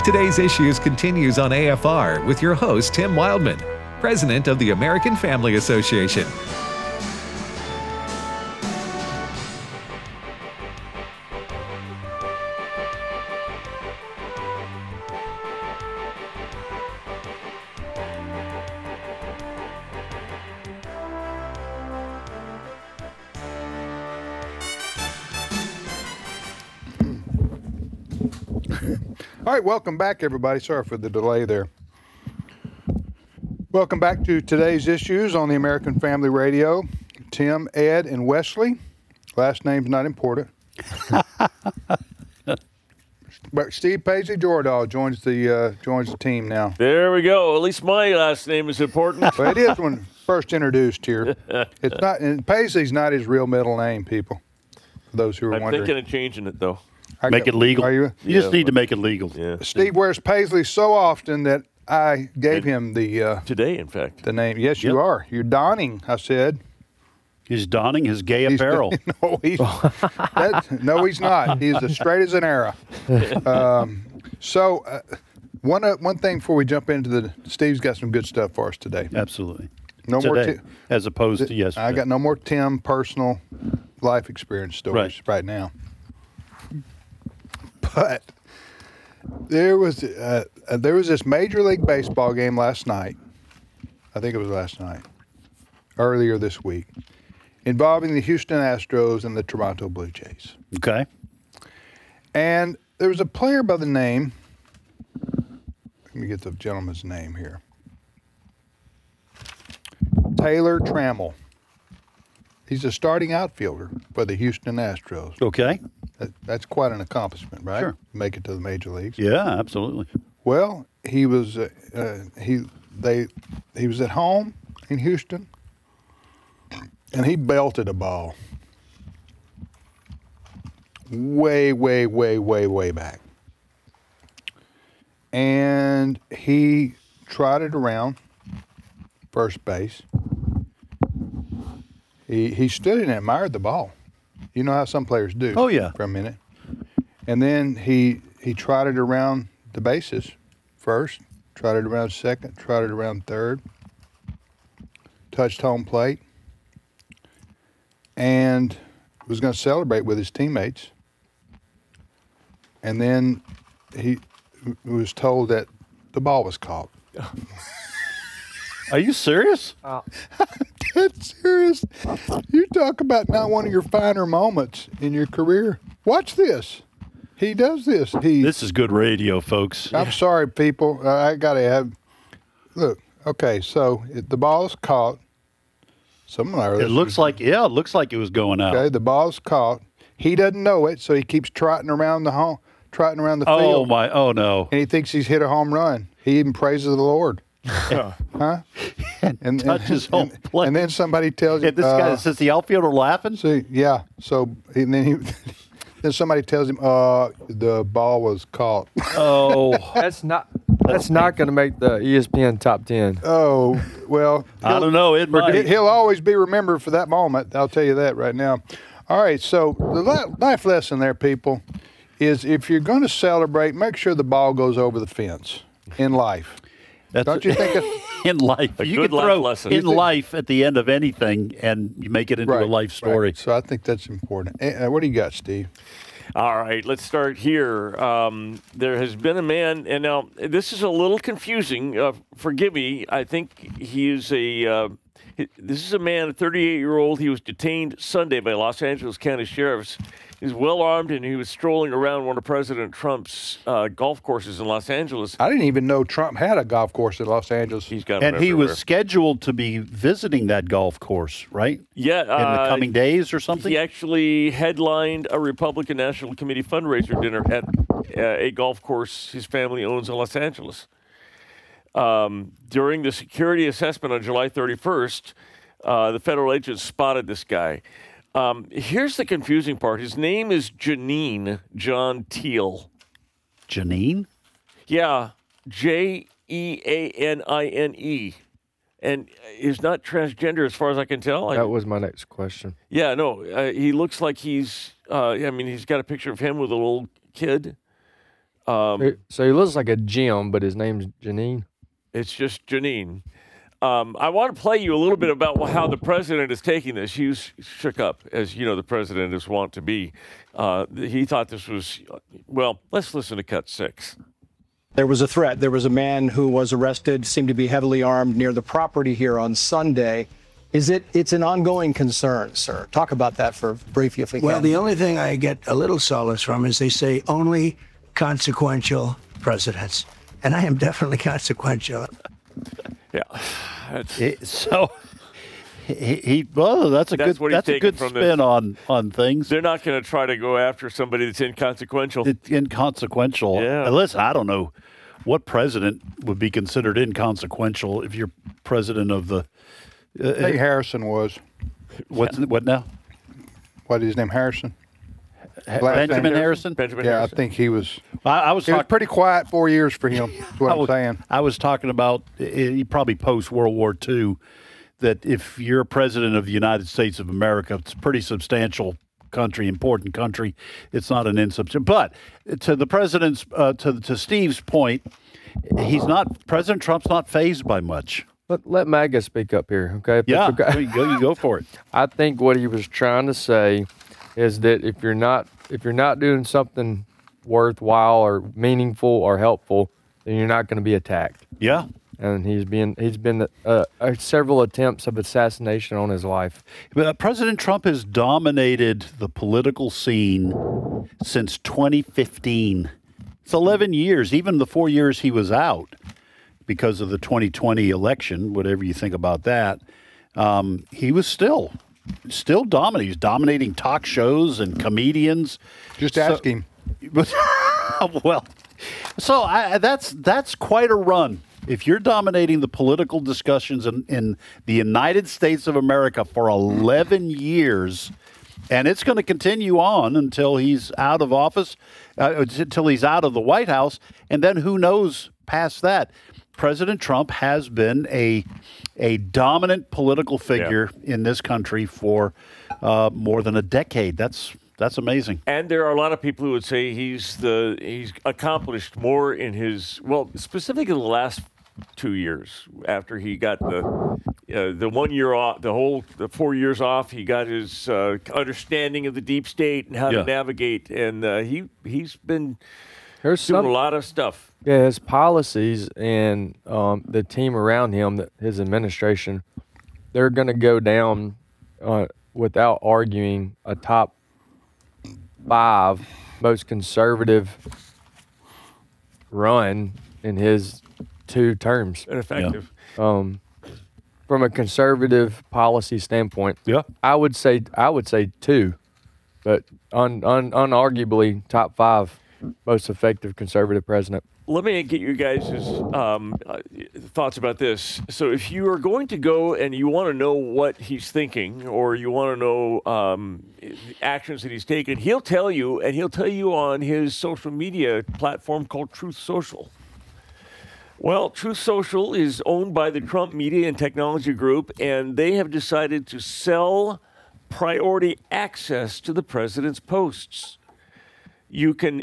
Today's Issues continues on AFR with your host, Tim Wildman, President of the American Family Association. All right, welcome back, everybody. Sorry for the delay there. Welcome back to today's issues on the American Family Radio. Tim, Ed, and Wesley. Last name's not important. But Steve Paisley Jordahl joins the team now. There we go. At least my last name is important. Well, it is when first introduced here. It's not, and Paisley's not his real middle name, people. For those who are I'm wondering. thinking of changing it, though. Make it legal. Are you? You just need to make it legal. Yeah. Steve wears Paisley so often that I gave him the Today, in fact. the name. Yes, you Yep. are. You're donning, I said. He's donning his gay apparel. No, he's not. He's as straight as an arrow. One thing before we jump into Steve's got some good stuff for us today. Absolutely. No more Today, as opposed to yesterday. I got no more Tim personal life experience stories right now. But there was this Major League Baseball game last night. I think it was last night, earlier this week, involving the Houston Astros and the Toronto Blue Jays. Okay. And there was a player by the name, let me get the gentleman's name here, Taylor Trammell. He's a starting outfielder for the Houston Astros. Okay. That's quite an accomplishment, right? Sure. Make it to the major leagues. Yeah, absolutely. Well, he was he was at home in Houston, and he belted a ball way back, and he trotted around first base. He stood and admired the ball. You know how some players do. Oh, yeah. For a minute. And then he trotted around the bases first, trotted around second, trotted around third, touched home plate, and was going to celebrate with his teammates. And then he was told that the ball was caught. Are you serious? That's serious. You talk about not one of your finer moments in your career. Watch this. He does this. This is good radio, folks. I'm sorry, people. I got to have. Look, okay, so the ball is caught. It looks like it was going out. Okay, the ball's caught. He doesn't know it, so he keeps trotting around the field. Oh no. And he thinks he's hit a home run. He even praises the Lord. Huh? And touches home plate. And then somebody tells him. This guy says the outfielder laughing. See, yeah. So and then then somebody tells him the ball was caught. Oh, That's not going to make the ESPN top 10. Oh, well. I don't know. It might. He'll always be remembered for that moment. I'll tell you that right now. All right. So the life lesson there, people, is if you're going to celebrate, make sure the ball goes over the fence in life. Don't you think in life you good can life throw lesson. in life at the end of anything and you make it into a life story. Right. So I think that's important. What do you got, Steve? All right, let's start here. There has been a man, and now this is a little confusing. Forgive me. I think he is this is a man, a 38-year-old. He was detained Sunday by Los Angeles County sheriffs. He's well armed, and he was strolling around one of President Trump's golf courses in Los Angeles. I didn't even know Trump had a golf course in Los Angeles. He's got And he everywhere. was scheduled to be visiting that golf course, right? Yeah, In the coming days or something? He actually headlined a Republican National Committee fundraiser dinner at a golf course his family owns in Los Angeles. During the security assessment on July 31st, the federal agents spotted this guy. Here's the confusing part. His name is Janine John Teal. Janine? Yeah, Jeanine. And he's not transgender as far as I can tell. That was my next question. Yeah, no, he looks like he's got a picture of him with a little kid. So he looks like a Jim, but his name's Janine. It's just Janine. I want to play you a little bit about how the president is taking this. He was shook up, as you know, the president is wont to be. He thought this was, well, let's listen to cut 6. There was a threat. There was a man who was arrested, seemed to be heavily armed near the property here on Sunday. It's an ongoing concern, sir. Talk about that for briefly, if we can. Well, the only thing I get a little solace from is they say only consequential presidents. And I am definitely consequential. Yeah. Well, that's a good from spin on things. They're not going to try to go after somebody that's inconsequential. Inconsequential. Yeah. Listen, I don't know what president would be considered inconsequential if you're president of the. I think Harrison was. What now? What is his name? Harrison? Benjamin Harrison? Benjamin Yeah, Harrison. I think he was. I was It was pretty quiet 4 years for him. That's what I'm saying. I was talking about probably post World War II, that if you're president of the United States of America, it's a pretty substantial country, important country. It's not an insubstantial. But to the president's, to Steve's point, President Trump's not fazed by much. Let MAGA speak up here, okay? Yeah, you go for it. I think what he was trying to say is that if you're not doing something worthwhile or meaningful or helpful, then you're not going to be attacked. Yeah. And he's been several attempts of assassination on his life. President Trump has dominated the political scene since 2015. It's 11 years, even the 4 years he was out because of the 2020 election, whatever you think about that. He was still dominating. He's dominating talk shows and comedians. Just ask him. Well, so that's quite a run. If you're dominating the political discussions in the United States of America for 11 years, and it's going to continue on until he's out of office, until he's out of the White House, and then who knows past that. President Trump has been a dominant political figure in this country for more than a decade. That's amazing. And there are a lot of people who would say he's accomplished more in his, well, specifically the last 2 years after he got the 1 year off, the 4 years off. He got his understanding of the deep state and how to navigate, and he's been doing a lot of stuff. Yeah, his policies and the team around him, his administration, they're going to go down without arguing a top 5 most conservative run in his 2 terms. Ineffective. From a conservative policy standpoint, I would say 2, but unarguably top 5 most effective conservative president. Let me get you guys' thoughts about this. So if you are going to go and you want to know what he's thinking, or you want to know actions that he's taken, he'll tell you, and he'll tell you on his social media platform called Truth Social. Well, Truth Social is owned by the Trump Media and Technology Group, and they have decided to sell priority access to the president's posts. You can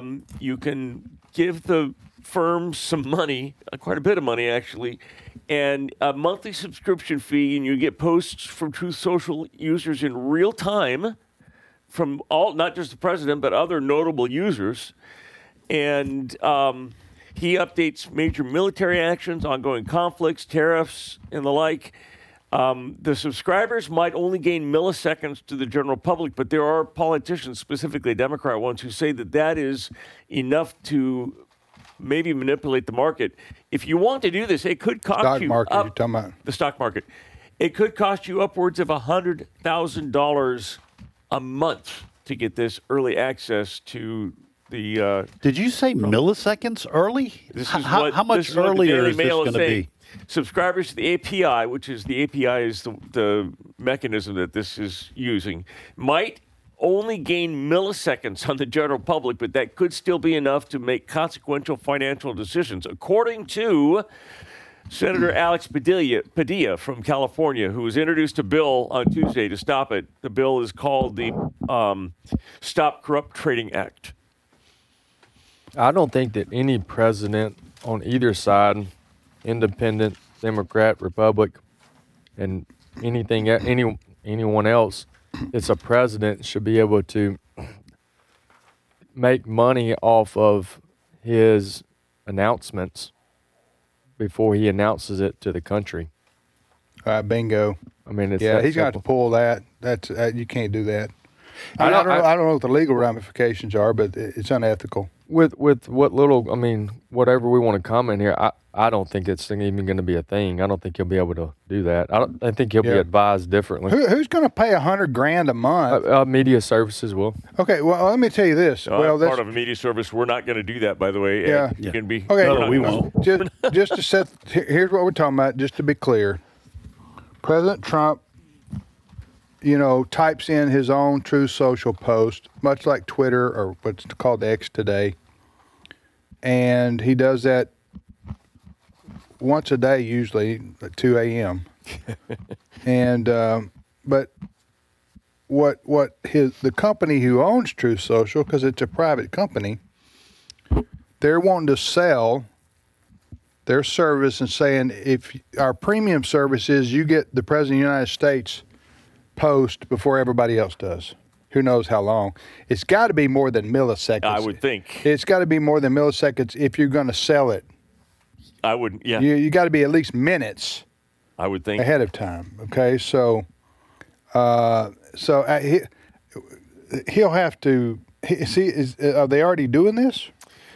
give the firm some money, quite a bit of money actually, and a monthly subscription fee, and you get posts from Truth Social users in real time from not just the president, but other notable users. And he updates major military actions, ongoing conflicts, tariffs, and the like. The subscribers might only gain milliseconds to the general public, but there are politicians, specifically Democrat ones, who say that is enough to maybe manipulate the market. If you want to do this, it could cost Stock you market, you're talking about. The stock market. It could cost you upwards of $100,000 a month to get this early access to the. Did you say milliseconds early? This is how much earlier is this going to be? Subscribers to the API, which is the API is the mechanism that this is using, might only gain milliseconds on the general public, but that could still be enough to make consequential financial decisions. According to Senator Alex Padilla from California, who has introduced a bill on Tuesday to stop it. The bill is called the Stop Corrupt Trading Act. I don't think that any president on either side, independent, Democrat, Republic, and anyone else, it's a president should be able to make money off of his announcements before he announces it to the country. Bingo. I mean, it's Yeah, that he's got to simple. pull that. That's you can't do that. I don't know what the legal ramifications are, but it's unethical. With what little, I mean, whatever we want to comment here, I don't think it's even going to be a thing. I don't think he'll be able to do that. I think he'll be advised differently. Who's going to pay $100,000 a month? Media services will. Okay, well, let me tell you this. Well, part of a media service. We're not going to do that, by the way. Yeah. You can be. Okay, No, we won't. Just to set. Here's what we're talking about. Just to be clear, President Trump, types in his own Truth Social post, much like Twitter or what's called X today, and he does that once a day, usually at 2 a.m. And but what the company who owns Truth Social, because it's a private company, they're wanting to sell their service and saying, if our premium service is you get the President of the United States post before everybody else does. Who knows how long? It's got to be more than milliseconds. I would think. It's got to be more than milliseconds if you're going to sell it. I would. Yeah. You got to be at least minutes I would think. ahead of time. Okay, so he'll have to see. Are they already doing this?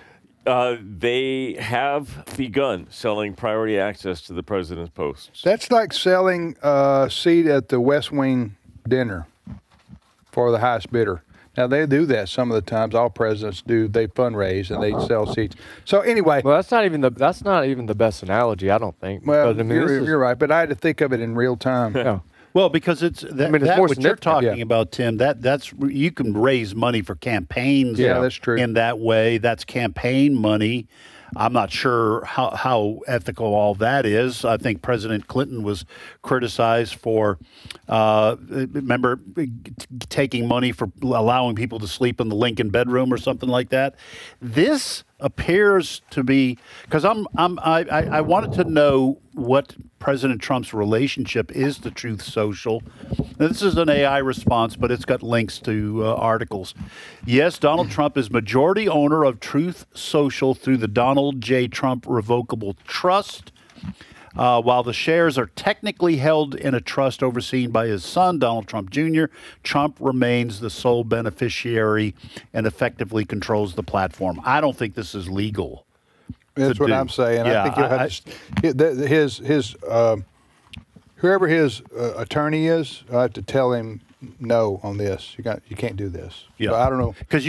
They have begun selling priority access to the president's posts. That's like selling a seat at the West Wing dinner for the highest bidder. Now, they do that some of the times. All presidents do. They fundraise and they sell seats. So anyway. Well, that's not even the best analogy, I don't think. Well, because, I mean, you're right, but I had to think of it in real time. Yeah. Well, because it's it's more what you're significant. talking Yeah. about, Tim. That's you can raise money for campaigns. Yeah, that's true. In that way, that's campaign money. I'm not sure how ethical all that is. I think President Clinton was criticized for, remember, taking money for allowing people to sleep in the Lincoln bedroom or something like that. This appears to be because I wanted to know what President Trump's relationship is to Truth Social. Now, this is an AI response, but it's got links to articles. Yes, Donald Trump is majority owner of Truth Social through the Donald J. Trump Revocable Trust. While the shares are technically held in a trust overseen by his son, Donald Trump Jr., Trump remains the sole beneficiary and effectively controls the platform. I don't think this is legal. That's what do. I'm saying. Yeah, I think he'll have his whoever his attorney is, I have to tell him no on this. You can't do this. Yeah, So I don't know. because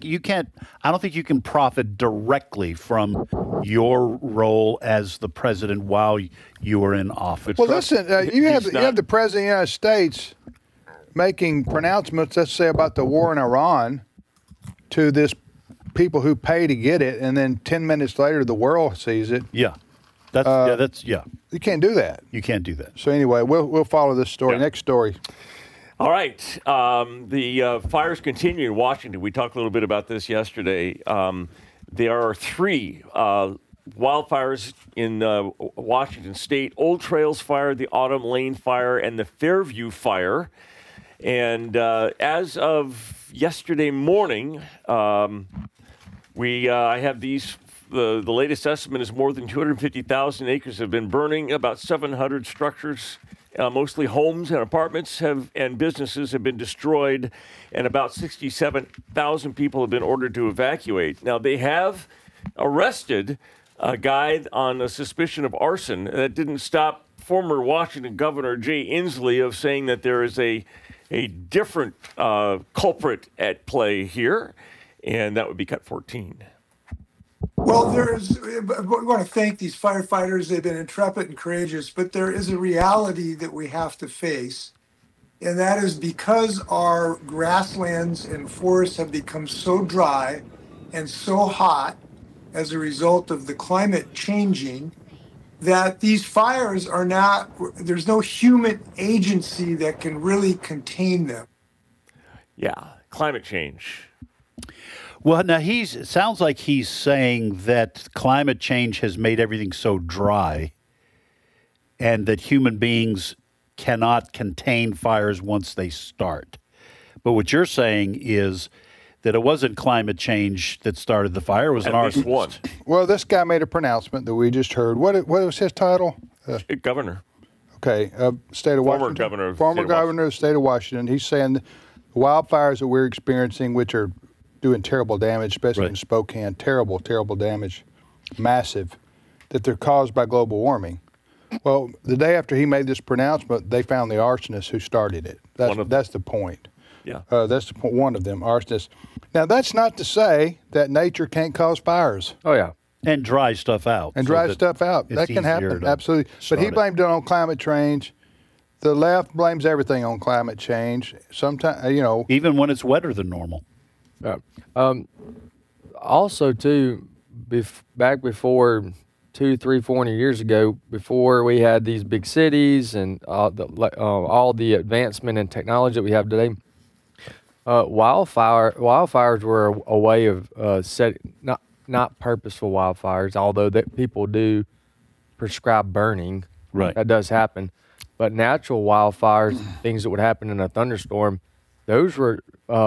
I don't think you can profit directly from your role as the president while you are in office. Well, listen, you have not- the president of the United States making pronouncements, let's say, about the war in Iran to this people who pay to get it, and then 10 minutes later the world sees it. Yeah, You can't do that. you can't do that. So anyway, we'll follow this story. Yeah. Next story. All right. The fires continue in Washington. We talked a little bit about this yesterday. There are 3 wildfires in Washington State: Old Trails Fire, the Autumn Lane Fire, and the Fairview Fire. And as of yesterday morning, I have these. The latest estimate is more than 250,000 acres have been burning. About 700 structures, mostly homes and apartments, and businesses have been destroyed, and about 67,000 people have been ordered to evacuate. Now, they have arrested a guy on a suspicion of arson. That didn't stop former Washington Governor Jay Inslee of saying that there is a different culprit at play here, and that would be Cut 14. Well, we want to thank these firefighters. They've been intrepid and courageous, but there is a reality that we have to face. And that is because our grasslands and forests have become so dry and so hot as a result of the climate changing, that these fires are not, there's no human agency that can really contain them. Yeah, climate change. Well, now it sounds like he's saying that climate change has made everything so dry and that human beings cannot contain fires once they start. But what you're saying is that it wasn't climate change that started the fire, it was an At least arsonist. one. Well, this guy made a pronouncement that we just heard. What was his title? Governor. Okay, state of Former Washington. governor of the Former state of governor of the state of Washington. He's saying the wildfires that we're experiencing, which are doing terrible damage, especially Right. in Spokane, terrible, terrible damage, massive, that they're caused by global warming. Well, the day after he made this pronouncement, they found the arsonist who started it. That's the point. Yeah. That's the point. One of them, arsonists. Now, that's not to say that nature can't cause fires Oh yeah. And dry stuff out. and so dry that stuff out. it's That can easier happen, to absolutely. But start he it. blamed it on climate change. The left blames everything on climate change. Sometimes, Even when it's wetter than normal. Yeah. Also, too, back before 200, 300, 400 years ago, before we had these big cities and all the advancement in technology that we have today, wildfires were a way of not purposeful wildfires, although that people do prescribe burning. Right. That does happen. But natural wildfires, things that would happen in a thunderstorm, those were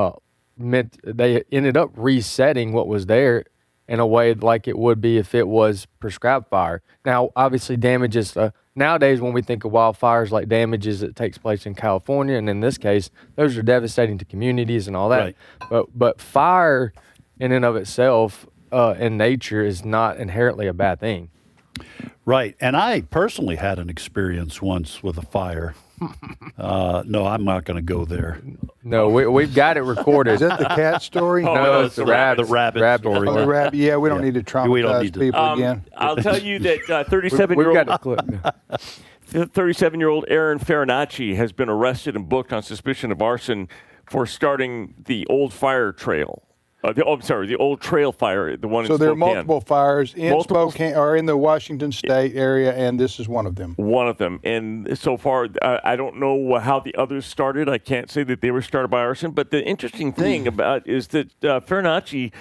they ended up resetting what was there in a way like it would be if it was prescribed fire. Now, obviously, damages nowadays when we think of wildfires, like damages that takes place in California, and in this case, those are devastating to communities and all that. Right. But fire, in and of itself, in nature, is not inherently a bad thing. Right. And I personally had an experience once with a fire. No, I'm not going to go there. No, we've got it recorded. is that the cat story? Oh, No, no, it's the rabbit. The rabbit story. Oh, the rabbit. Yeah, we don't need to traumatize We don't need to- people again. I'll tell you that We've got the 37-year-old clip. 37-year-old Aaron Farinacci has been arrested and booked on suspicion of arson for starting the old fire trail. The old trail fire, the one So in there are Spokane. multiple fires in Multiple- Spokane or in the Washington State area, and this is one of them. One of them. And so far, I don't know how the others started. I can't say that they were started by arson. But the interesting thing about is that Farinacci,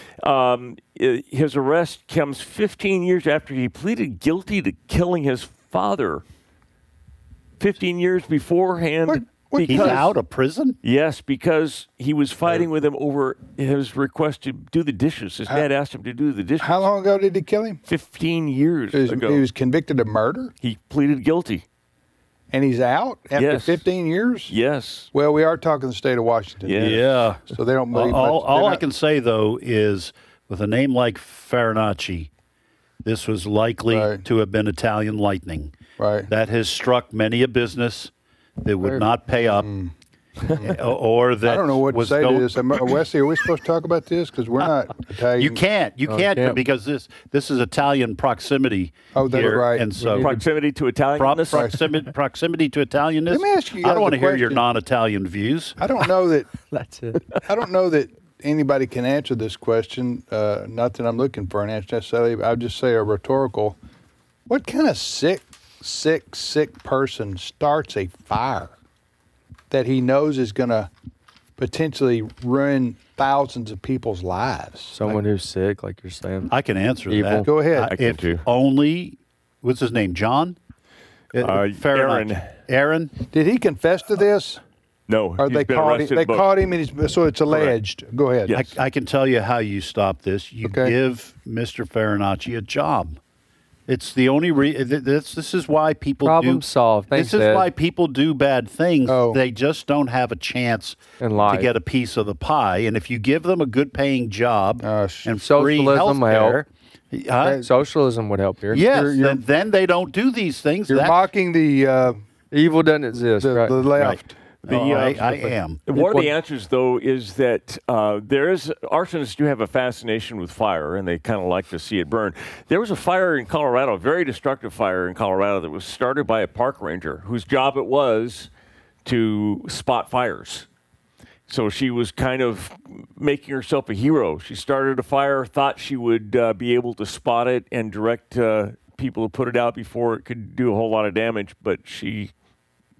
his arrest comes 15 years after he pleaded guilty to killing his father. 15 years beforehand. He's out of prison? Yes, because he was fighting with him over his request to do the dishes. His dad asked him to do the dishes. How long ago did he kill him? 15 years He ago. was convicted of murder, He pleaded guilty. and he's out after Yes. 15 years? Yes. Well, we are talking the state of Washington. Yeah. Yeah. So they don't believe All much. I can say, though, is with a name like Farinacci, this was likely Right. to have been Italian lightning. Right. That has struck many a business that would not pay up, or that I don't know what to was say to going- this. Wesley, are we supposed to talk about this? Because we're not Italian. You can't can't. because this is Italian proximity. Oh, that's here, right. And so Proximity to Italianness. proximity to Italianness. Let me ask you I guys don't want a to hear your question. non-Italian views. I don't know that. That's it. I don't know that anybody can answer this question. Not that I'm looking for an answer necessarily. I'll just say a rhetorical. What kind of sick person starts a fire that he knows is going to potentially ruin thousands of people's lives? Someone who's sick, like you're saying. I can answer Evil. that. Go ahead. I can If too. only, what's his name? John? Farinacci. Aaron? Did he confess to this? No. Or he's they been caught him? arrested They and booked. caught him, and so it's alleged. Go ahead. Yes. I can tell you how you stop this. You Okay. give Mr. Farinacci a job. It's the only this is why people Problem do solved. Thanks, This is Ed. why people do bad things. Oh. They just don't have a chance In to life. get a piece of the pie. And if you give them a good paying job and free Socialism will health care, Socialism would help here. yes, You're- then they don't do these things. You're That- mocking the Evil doesn't exist. right? left. I am. One of the answers, though, is that arsonists do have a fascination with fire, and they kind of like to see it burn. There was a fire in Colorado, a very destructive fire in Colorado, that was started by a park ranger whose job it was to spot fires. So she was kind of making herself a hero. She started a fire, thought she would be able to spot it and direct people to put it out before it could do a whole lot of damage, but she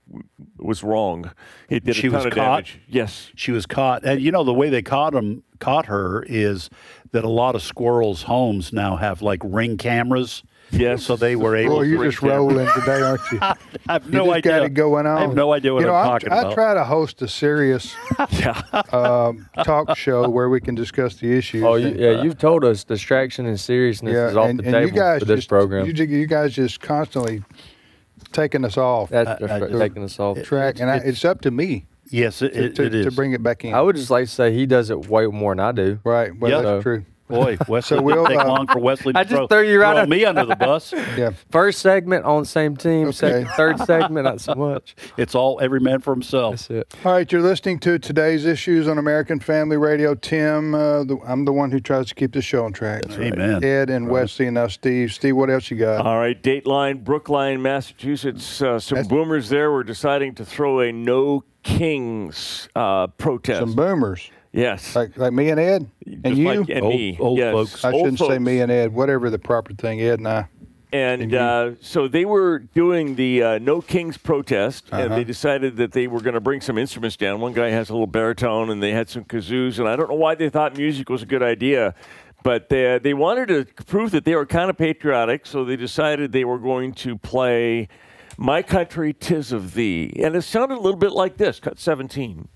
was wrong. It did She a ton was of caught? damage. Yes. She was caught, and you know the way they caught her is that a lot of squirrels' homes now have like Ring cameras. Yes. So they were able. Well, you're Ring just camera. rolling today, aren't you? I have You no just idea. got it going on. I have no idea what you know, I'm talking I about. try to host a serious Yeah. talk show where we can discuss the issues. Oh, and, you've told us distraction and seriousness is off the table you guys for this just, program. You guys just constantly taking us off That's I just- taking us off. track, and it's up to me Yes, it is. to bring it back in. I would just like to say he does it way more than I do. Right. Well, Yeah. that's true. Boy, Wesley So we'll, didn't take long for Wesley to I just threw you right throw up- me under the bus. Yeah. First segment on same team, Okay. third segment not so much. It's all every man for himself. That's it. All right, you're listening to today's issues on American Family Radio. Tim, I'm the one who tries to keep the show on track. Amen. Ed and Wesley, and now Steve. Steve, what else you got? All right, Dateline, Brookline, Massachusetts. Some boomers there were deciding to throw a No Kings protest. Some boomers, Yes. like me and Ed, and Just you. like, and me. Old Yes. folks. I Old shouldn't say folks. me and Ed. Whatever the proper thing, Ed and I. And so they were doing the No Kings protest, and they decided that they were going to bring some instruments down. One guy has a little baritone, and they had some kazoos, and I don't know why they thought music was a good idea, but they wanted to prove that they were kind of patriotic, so they decided they were going to play My Country 'Tis of Thee. And it sounded a little bit like this, cut 17.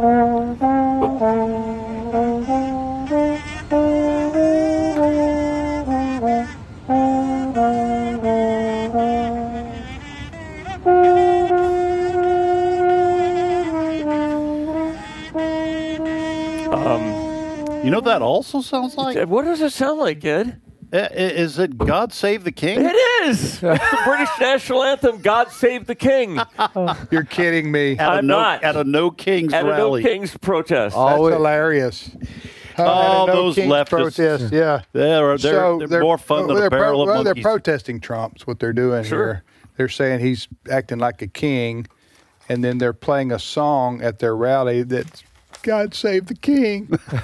You know what that also sounds like? What does it sound like, Ed? Is it God Save the King? It is! It's the British national anthem, God Save the King. You're kidding me. At a I'm no, not. At a No Kings At a No rally. Kings protest. That's hilarious. Oh, at a those Kings leftists. Protest, yeah. They're more fun than a barrel of they're monkeys. protesting Trump's what they're doing Sure. here. They're saying he's acting like a king, and then they're playing a song at their rally that's God Save the King.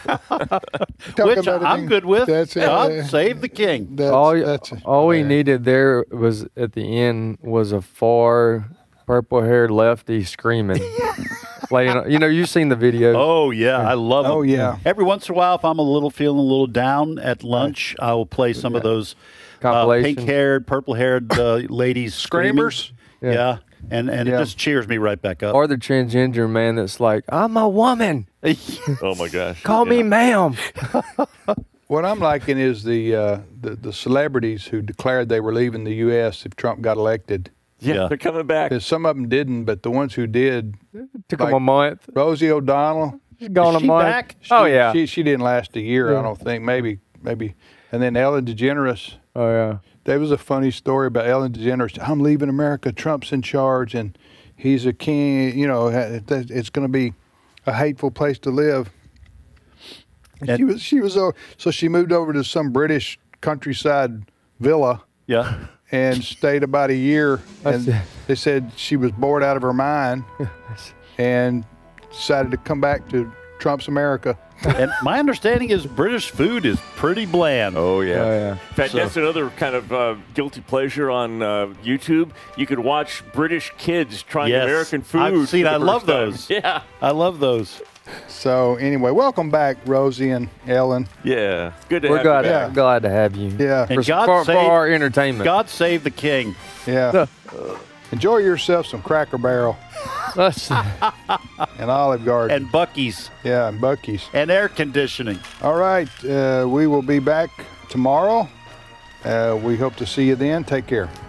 Talk Which about I'm it. good with. That's it. God Save the King. All we needed there was at the end was a far purple-haired lefty screaming. Playing, you've seen the video. Oh, yeah. I love them. Oh, yeah. Every once in a while, if I'm feeling a little down at lunch, I will play some of those Compilation. pink-haired, purple-haired ladies screaming. Screamers? Yeah. And it Yeah. just cheers me right back up. Or the transgender man that's like, I'm a woman. Oh, my gosh. Call me ma'am. What I'm liking is the celebrities who declared they were leaving the U.S. if Trump got elected. Yeah, they're coming back. Because some of them didn't, but the ones who did, Took him a month. Rosie O'Donnell, She's gone Is a she month. back? Oh, yeah. she didn't last a year, I don't think. Maybe. And then Ellen DeGeneres. Oh, yeah. There was a funny story about Ellen DeGeneres. I'm leaving America. Trump's in charge, and he's a king. It's going to be a hateful place to live. And she was so she moved over to some British countryside villa Yeah. and stayed about a year. That's And it. they said she was bored out of her mind, and decided to come back to Trump's America. And my understanding is British food is pretty bland. Oh, yeah. Oh, yeah. In fact, that's another kind of guilty pleasure on YouTube. You could watch British kids trying Yes. American food. I've seen- for the I love first time. those. Yeah. I love those. So anyway, welcome back, Rosie and Ellen. Yeah. Good to We're have glad, you back. glad to have you. Yeah, And For, God for save, our entertainment. God save the king. yeah. Enjoy yourself some Cracker Barrel That's- and Olive Garden. And Buc-ee's. Yeah, and Buc-ee's. And air conditioning. All right, we will be back tomorrow. We hope to see you then. Take care.